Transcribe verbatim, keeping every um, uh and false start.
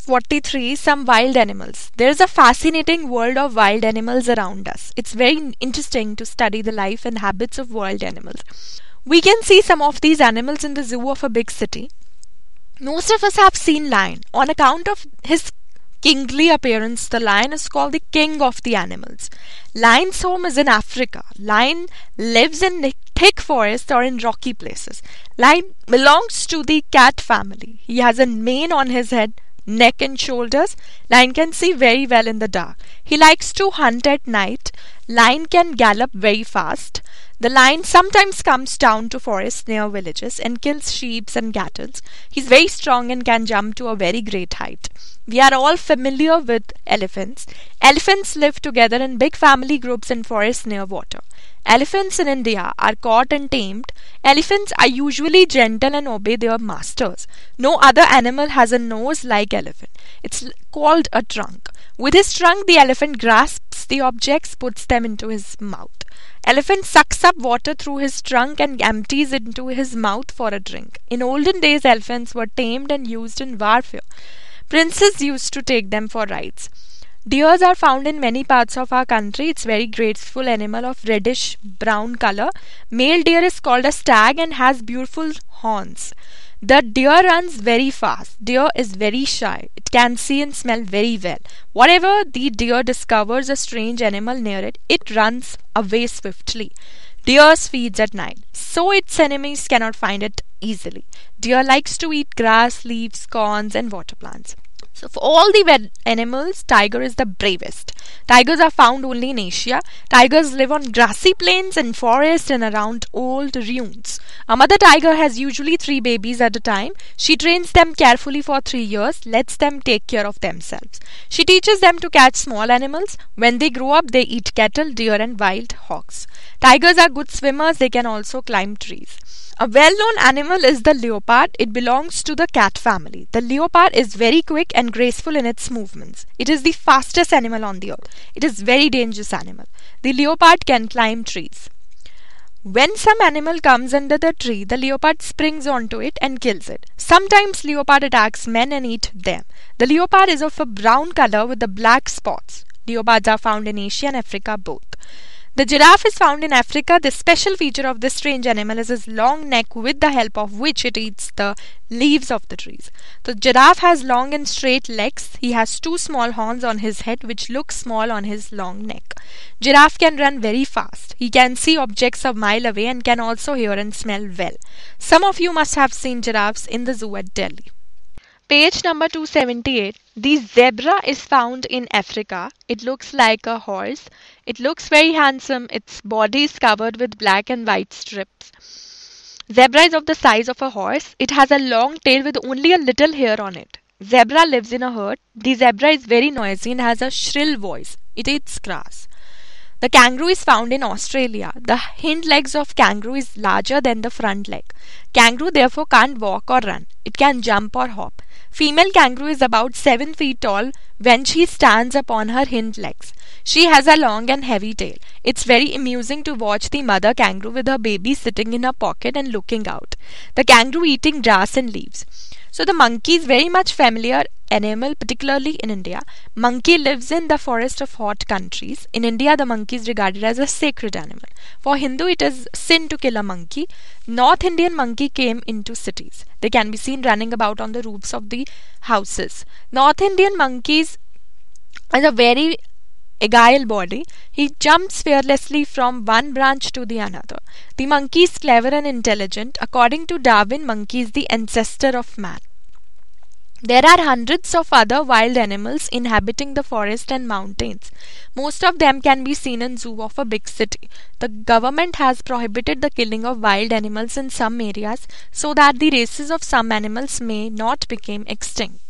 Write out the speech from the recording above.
forty-three. Some wild animals. There is a fascinating world of wild animals around us. It's very interesting to study the life and habits of wild animals. We can see some of these animals in the zoo of a big city. Most of us have seen lion. On account of his kingly appearance, the lion is called the king of the animals. Lion's home is in Africa. Lion lives in thick forests or in rocky places. Lion belongs to the cat family. He has a mane on his head, neck and shoulders. Lion can see very well in the dark. He likes to hunt at night. Lion can gallop very fast. The lion sometimes comes down to forests near villages and kills sheep and cattle. He's very strong and can jump to a very great height. We are all familiar with elephants. Elephants live together in big family groups in forests near water. Elephants in India are caught and tamed. Elephants are usually gentle and obey their masters. No other animal has a nose like elephant. It's called a trunk. With his trunk, the elephant grasps the objects, puts them into his mouth. Elephant sucks up water through his trunk and empties it into his mouth for a drink. In olden days, elephants were tamed and used in warfare. Princes used to take them for rides. Deers are found in many parts of our country. It's very graceful animal of reddish brown color. Male deer is called a stag and has beautiful horns. The deer runs very fast. Deer is very shy. It can see and smell very well. Whatever the deer discovers a strange animal near it, it runs away swiftly. Deer feeds at night, so its enemies cannot find it easily. Deer likes to eat grass, leaves, corns and water plants. So for all the wet animals, tiger is the bravest. Tigers are found only in Asia. Tigers live on grassy plains and forests and around old ruins. A mother tiger has usually three babies at a time. She trains them carefully for three years, lets them take care of themselves. She teaches them to catch small animals. When they grow up, they eat cattle, deer and wild hogs. Tigers are good swimmers. They can also climb trees. A well-known animal is the leopard. It belongs to the cat family. The leopard is very quick and graceful in its movements. It is the fastest animal on the earth. It is a very dangerous animal. The leopard can climb trees. When some animal comes under the tree, the leopard springs onto it and kills it. Sometimes leopard attacks men and eats them. The leopard is of a brown color with the black spots. Leopards are found in Asia and Africa both. The giraffe is found in Africa. The special feature of this strange animal is his long neck, with the help of which it eats the leaves of the trees. The giraffe has long and straight legs. He has two small horns on his head which look small on his long neck. Giraffe can run very fast. He can see objects a mile away and can also hear and smell well. Some of you must have seen giraffes in the zoo at Delhi. Page number two seventy-eight. The zebra is found in Africa. It looks like a horse. It looks very handsome. Its body is covered with black and white strips. Zebra is of the size of a horse. It has a long tail with only a little hair on it. Zebra lives in a herd. The zebra is very noisy and has a shrill voice. It eats grass. The kangaroo is found in Australia. The hind legs of kangaroo is larger than the front leg. Kangaroo therefore can't walk or run. It can jump or hop. Female kangaroo is about seven feet tall when she stands upon her hind legs. She has a long and heavy tail. It's very amusing to watch the mother kangaroo with her baby sitting in her pocket and looking out. The kangaroo eating grass and leaves. So the monkey is very much familiar animal, particularly in India. Monkey lives in the forest of hot countries. In India, the monkey is regarded as a sacred animal. For Hindu, it is sin to kill a monkey. North Indian monkey came into cities. They can be seen running about on the roofs of the houses. North Indian monkeys has a very agile body. He jumps fearlessly from one branch to the another. The monkey is clever and intelligent. According to Darwin, monkey is the ancestor of man. There are hundreds of other wild animals inhabiting the forest and mountains. Most of them can be seen in zoo of a big city. The government has prohibited the killing of wild animals in some areas so that the races of some animals may not become extinct.